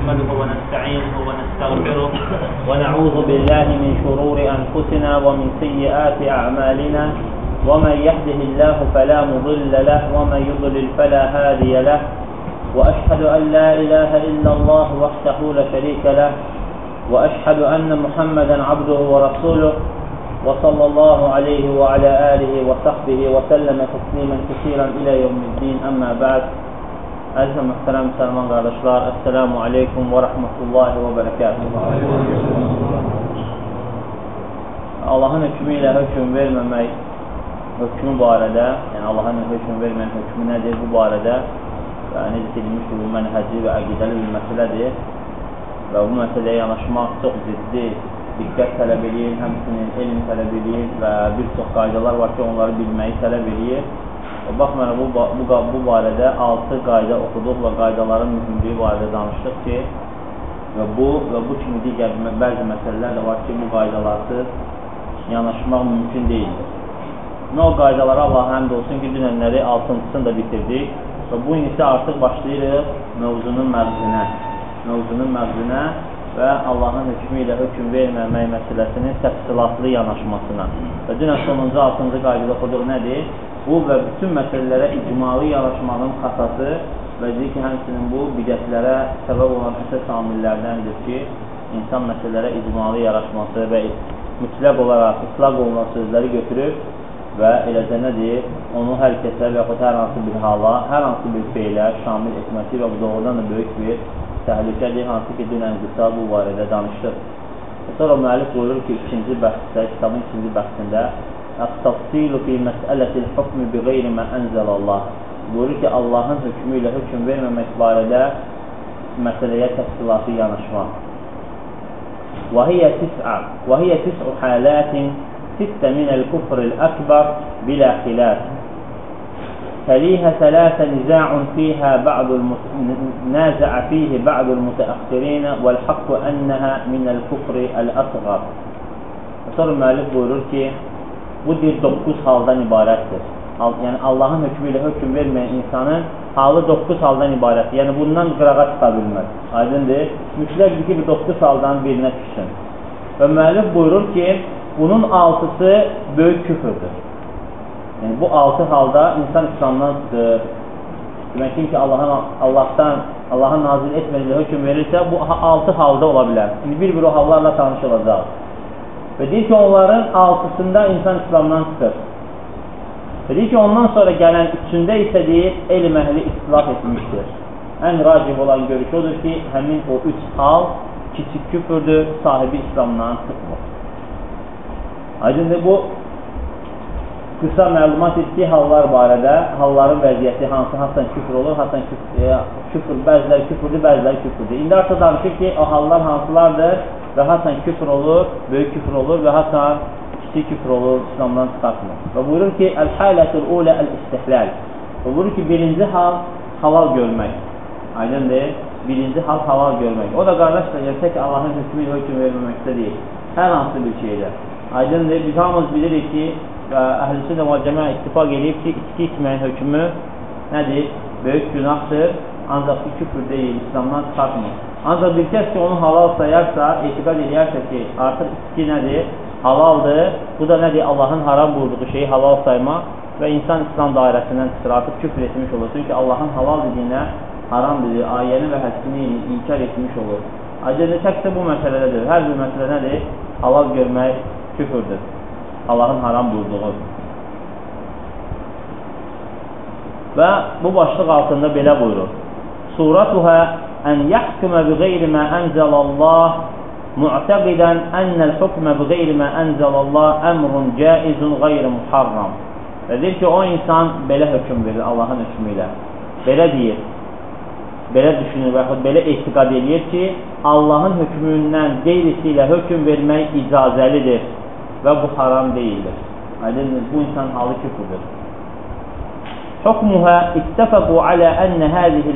نحمده ونستعينه ونستغفره ونعوذ بالله من شرور أنفسنا ومن سيئات أعمالنا ومن يهده الله فلا مضل له ومن يضلل فلا هادي له وأشهد أن لا إله إلا الله وحده لا شريك له وأشهد أن محمدا عبده ورسوله وصلى الله عليه وعلى آله وصحبه وسلم تسليما كثيرا إلى يوم الدين أما بعد. Əziz və mühtərəm müsəlman qardaşlar, Əssəlamu aleykum və rəhmətullahi və bərəkətuhu. Allahın hökmü ilə hökm verməmək hökmü barədə, yəni Allahın hökm verməyən hökmü nədir bu barədə və necə edilmişdir, bu mənhəci və əqidəli bir məsələdir və bu məsələyə yanaşmaq çox ciddi diqqət tələb edir, həmçinin elm tələb edir və bir çox qaydalar var ki, onları bilməyi tələb edir. Baxmayaraq bu barədə 6 qayda oxuduq və qaydaların mühümlüyü barədə danışdıq ki, və bu kimi digər bəzi məsələlər də var ki, bu qaydalarsız yanaşmaq mümkün deyildir. O qaydalara Allah həmd olsun ki, dünənləri 6-cısını da bitirdik və bu indi artıq başlayırıq mövzunun məğzinə və Allahın hökmü ilə hökm verməmək məsələsinin təfsilatlı yanaşmasına. Və dünən sonuncu 6-cı qaydada oxuduq nədir? Bu və bütün məsələlərə icmalı yanaşmanın xasası və deyir ki, həmçinin bu bidətlərə səbəb olan əsas amillərdəndir ki, insan məsələlərə icmalı yanaşması və mütləq olaraq islaq olunan sözləri götürür və eləcə nədir? Onu hər kəsə və yaxud hər hansı bir hala, hər hansı bir feylə şamil etməsi və bu doğrudan da böyük bir təhlükədir, hansı ki, dünən qısa bu barədə danışdıq. Sonra müəllif buyurur ki, kitabın ikinci bəxtində Əs-təfsilu fi məsələtil hukmi bi qeyri mə ənzəlallah. Buyurur ki, Allahın hökmü ilə hökm verməmək barədə məsələyə təfsilatı yanaşmaq. Və hiyə tis'u halətin sittə minəl küfril əkbar bilə xilaf. Təlihə thəlâsə niza'un fīhə nâzə'ə fīhi ba'dul mütəəxirînə vəl-haqqu ennəhə minəl küfri əl-əsğar. Sonra müəllif buyurur ki, bu 9 haldan ibarətdir. Yəni Allahın hökmü ilə hökm verməyən insanın halı 9 haldan ibarətdir. Yəni bundan qırağa çıxa bilməz. Aydındır. Mütləqdir ki, bu 9 haldan birinə düşsün. Və müəllif buyurur ki, bunun 6-sı böyük küfürdür. Yəni bu 6 halda insan İslamdan çıxır. Demək ki, Allahın nazil etmədiyi hökm verirsə, bu 6 halda ola bilər. İndi bir-bir o hallarla tanış olacaq. Və deyir ki, onların 6-sında insan İslamdan çıxır. Və deyir ki, ondan sonra gələn 3-ündə isə deyir, elm əhli istilaf etmişdir. Ən racih olan görüş odur ki, həmin o 3 hal kiçik küfürdür, sahibi İslamdan çıxmır. Aydındır, bu qısa məlumat etdiyi hallar barədə, halların vəziyyəti hansı hasan küfür olur, hasan küfür, bəziləri küfürdür, bəziləri küfürdür. İndi artıq danışır ki, o hallar hansılardır və hasan küfür olur, böyük küfür olur və hasan kiçik küfür olur, İslamdan çıxartmır. Və buyurur ki, əl-halətul ulə əl-istihlal. Və buyurur ki, birinci hal halal görmək. Aydındır, birinci hal halal görmək. O da qardaşlar, gəlsə ki, Allahın hökmü hökm verməməkdə deyil, hər hansı bir şeydə. Aydındır, biz hamımız bilirik ki, əhl-i və cəmiə ittifaq edib ki, içki içməyin hökmü nədir? Böyük günahdır, ancaq ki, küfür deyil, İslamdan çıxartmır. Ancaq bir kəs ki, onu halal sayarsa, etiqad edərsə ki, artıq içki nədir? Halaldır. Bu da nədir? Allahın haram buyurduğu şeyi halal saymaq və insan İslam dairəsindən çıxır, artıq küfür etmiş olur. Çünki Allahın halal dediyinə haram dediyi ayəni və həddini inkar etmiş olur. Ayrıca təkcə bu məsələdədir. Hər bir məsələ nədir? Halal görmək küfürdür. Allahın haram buyurduğu. Və bu başlıq altında belə buyurur. Suratuhə ən yəhkümə bi qeyri mə ənzəlallah mu'təqidən ənəl hükmə bi qeyri mə ənzəlallah əmrun caizun qeyri muharram. Və deyir ki, o insan belə hökm verir Allahın hökmü ilə. Belə deyir, belə düşünür və yaxud belə etiqad edir ki, Allahın hökmündən qeyrisi ilə hökm vermək icazəlidir və bu haram deyildir. Aydındır, bu insan halı küfürdür. Hukmuha ittefaqu alə ənə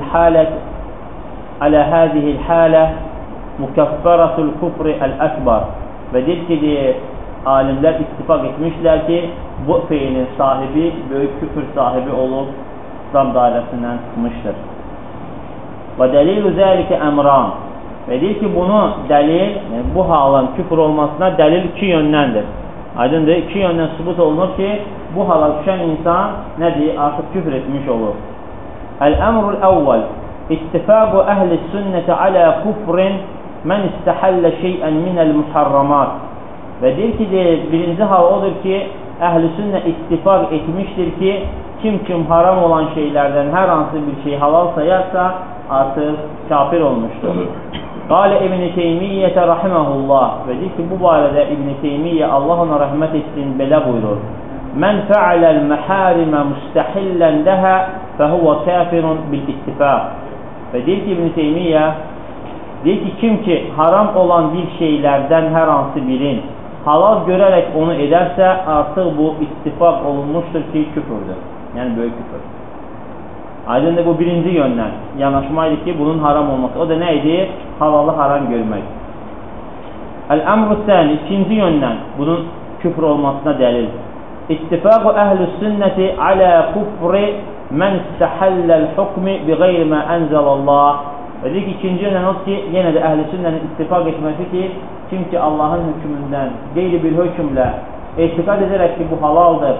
hədihil halə mükəffəratul küfri əl-əkbar. Və deyir ki, alimlər ittifaq etmişlər ki, bu feilin sahibi, böyük küfür sahibi olub, İslam dairəsindən çıxmışdır. Və dəlilu zəlikə əmran. Və deyir ki, bunu dəlil, yəni bu halın küfr olmasına dəlil iki yöndəndir. Aydındır, iki yöndən sübut olunur ki, bu hala düşən insan nədir? Artıq küfr etmiş olur. Əl-əmrul əvvəl İttifaqu əhli sünnəti alə kufrin mən istəhəllə şeyən minəl muharramat. Və deyir ki, birinci hal odur ki, əhl-i sünnə ittifaq etmişdir ki, kim haram olan şeylərdən hər hansı bir şey halal sayarsa, artıq kafir olmuşdur. Qalə İbn-i Teymiyyətə rahiməhullah. Və deyir ki, bu barədə İbn-i Teymiyyə, Allah ona rəhmət etsin, belə buyurur. Mən fəaləl məhərimə müstəhillən dəhə fəhuvə kafirun bil-ittifaq. Və deyir ki, İbn-i Teymiyyə, deyir ki, kim ki haram olan bir şeylərdən hər hansı birin halal görərək onu edərsə, artıq bu ittifaq olunmuşdur ki, küfürdür. Yəni, böyük küfür. Aydındır, bu birinci yöndən yanaşmaydı ki, bunun haram olması. O da nə idi? Halalı haram görmək. Əl-əmr-ü səni, ikinci yöndən bunun küfr olmasına dəlil. İttifaqu əhl-i sünnəti alə kufri mən istəhəlləl hukmi bi qeyri mə ənzəlallah. Və deyir ki, ikinci yöndən odur ki, yenə də əhl-i sünnənin ittifaq etməsi ki, kim ki Allahın hökmündən qeyri bir hökmlə etiqad edərək ki, bu halaldır,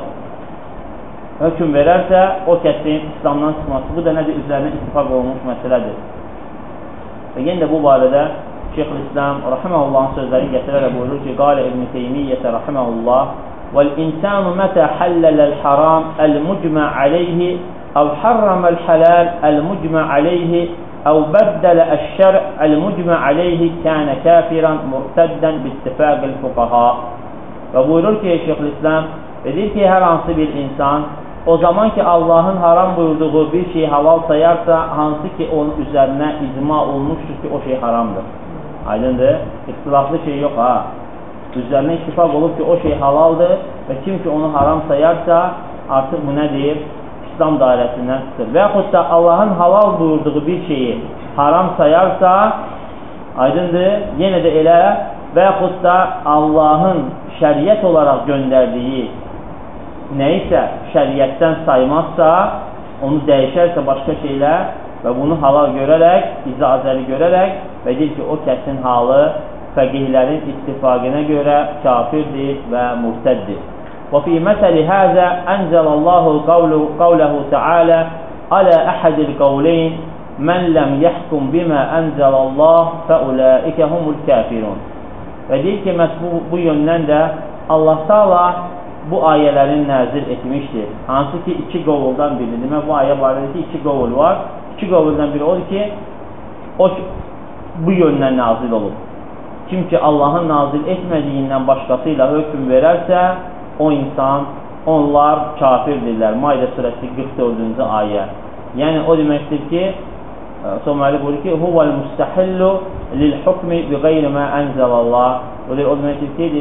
hökm verərsə, o kəsin İslamdan çıxması. Bu da nədir? Üzərinə ittifaq olunmuş məsələdir. Və yenə də bu barədə Şeyxülislam rahiməhullahın sözlərini gətirərək buyurur ki, qalə İbn-i Teymiyyətə rahiməhullah vəl-insanu mətə həlləl haram əl-mucmə aleyhi əv harraməl halal əl-mucmə aleyhi əv bəddələ əş-şər əl-mucmə aleyhi kənə kafiran murtəddən bittifəqil fuqaha. Və buyurur ki, Şeyxülislam deyir ki, hər hansı bir insan o zaman ki Allahın haram buyurduğu bir şey halal sayarsa, hansı ki onun üzərinə icma olmuşdur ki o şey haramdır. Aydındır, ixtilaflı şey yox ha. Üzərinə ittifaq olub ki o şey halaldır və kim ki onu haram sayarsa, artıq bu nədir? İslam dairəsindən çıxır. Və yaxud da Allahın halal buyurduğu bir şeyi haram sayarsa, aydındır, yenə də elə və yaxud da Allahın şəriət olaraq göndərdiyi nəyisə şəriətdən saymazsa, onu dəyişərsə başqa şeylər və bunu halal görərək, icazəli görərək və deyir ki, o kəsin halı fəqihlərin ittifaqına görə kafirdir və murtəddir. Və fi məsəli həzə ənzəlallahu qavləhu təalə alə əhədil qavleyn mən ləm yəhkum bimə ənzəlallah fəuləikə humul kafirun. Və deyir ki, məhz bu yöndən də Allah Taala bu ayələrin nəzil etmişdir. Hansı ki, iki qovuldan biridir. Demək, bu ayə barədə ki, iki qovul var. İki qovuldan biri odur ki, o bu yöndən nazil olub. Kim ki, Allahın nazil etmədiyindən başqasıyla hökm verərsə, o insan, onlar kafirdirlər. Maidə surəsi 44-cü ayə. Yəni, o deməkdir ki, Soməli buyurur ki, huvəl müstəhillu lil-hukmi bi qeyri mə ənzəlallah. O deməkdir ki,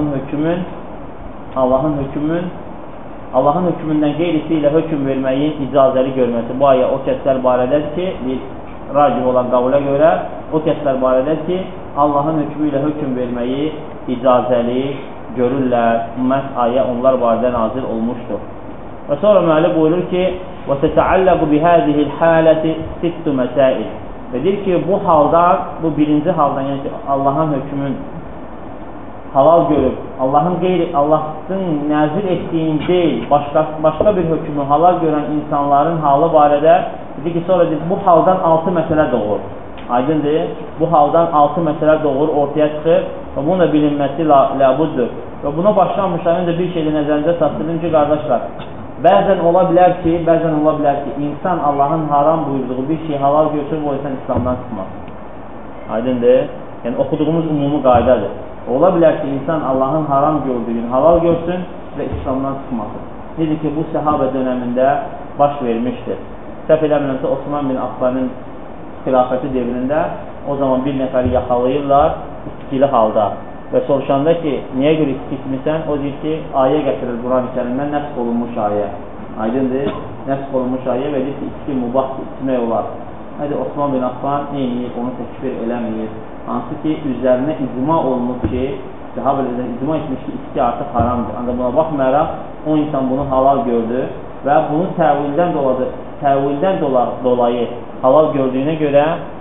Allahın hökmündən qeyrisi ilə hökm verməyin icazəli görməsi. Bu ayə o kəslər barədədir ki, racih olan qavlə görə, o kəslər barədədir ki, Allahın hökmü ilə hökm verməyi icazəli görürlər. Məhz ayə onlar barədə nazil olmuşdur. Və sonra müəllif buyurur ki, وَتَتَعَلَّقُ بِهَذِهِ الْحَالَةِ سِتُّ مَسَائِلِ. Və deyir ki, bu haldan, bu birinci haldan, yəni ki, Allahın hökmün halal görüb, Allahın nəzil etdiyin deyil, başqa bir hökmü halal görən insanların halı barədə deyir ki, sonra deyir, bu haldan 6 məsələ doğur. Aydındır, bu haldan 6 məsələ doğur, ortaya çıxır və bunun da bilinməsi ləbuddur. Və buna başlanmışlar, öncə bir şeylə nəzərinizə satdırdım ki, qardaşlar, bəzən ola bilər ki, insan Allahın haram buyurduğu bir şey halal görsün, o insan İslamdan çıxmaz. Aydındır, yəni oxuduğumuz ümumi qaydadır. Ola bilər ki, insan Allahın haram gördüyünü halal görsün və İslamdan çıxmasın. Nedir ki, bu səhabə dönəmində baş vermişdir. Səhv eləmirəmsə, Osman bin Affanın xilafəti devrində o zaman bir nəfəri yaxalayırlar itkili halda və soruşanda ki, niyə görə itki etmirsən? O deyir ki, ayə gətirir Quran-ı Kərimdən, nəsx olunmuş ayə. Aydındır, nəsx olunmuş ayə və deyir ki, itki mübahdır, içmək olar. Hədi Osman bin Affan neyini, onu təkbir eləməyir. Hansı ki, üzərinə icma olunub ki, səhabələrdən icma etmiş ki, itki artıq haramdır. Ancaq buna baxmayaraq, o insan bunu halal gördü və bunu təvildən dolayı halal gördüyünə görə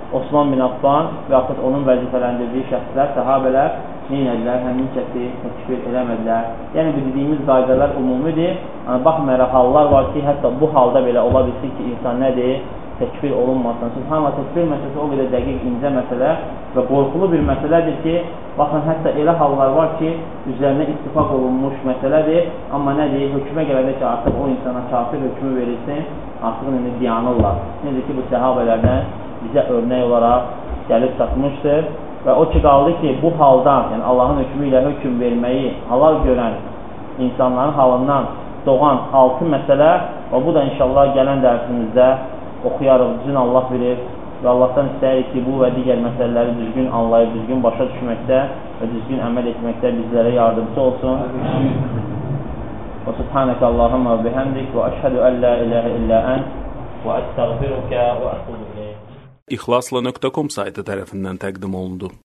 Osman bin Affan və yaxud onun vəzifələndirdiyi şəxslər, səhabələr neynədilər? Həmin kəsi təkfir eləmədilər. Yəni, bu dediyimiz qaydalar umumidir. Baxmayaraq, hallar var ki, hətta bu halda belə ola bilsin ki, insan nədir? Təkfir olunmasın. Subhanallah, təkfir məsələsi o qədər dəqiq, incə məsələ və qorxulu bir məsələdir ki, baxın, hətta elə hallar var ki, üzərinə ittifaq olunmuş məsələdir, amma nədir? Hökmə gələndə ki, artıq o insana kafir hökmü verilsin, artıq indi dayanırlar. Necə ki, bu səhabələrdən bizə örnək olaraq gəlib çatmışdır və o ki, qaldı ki, bu haldan, yəni Allahın hökmü ilə hökm verməyi halal görən insanların halından doğan 6 məsələ və bu da inşallah gələn dərsimizdə oxuyarıq, düzgün Allah bilir və Allahdan istəyirik ki, bu və digər məsələləri düzgün anlayıb, düzgün başa düşməkdə və düzgün əməl etməkdə bizlərə yardımcı olsun. Və subhanəkə Allahumma və bihamdik və əşhədü ən la ilahə illə ən və əstəğfirukə və ətubu ileyh. İxlasla.com saytı tərəfindən təqdim olundu.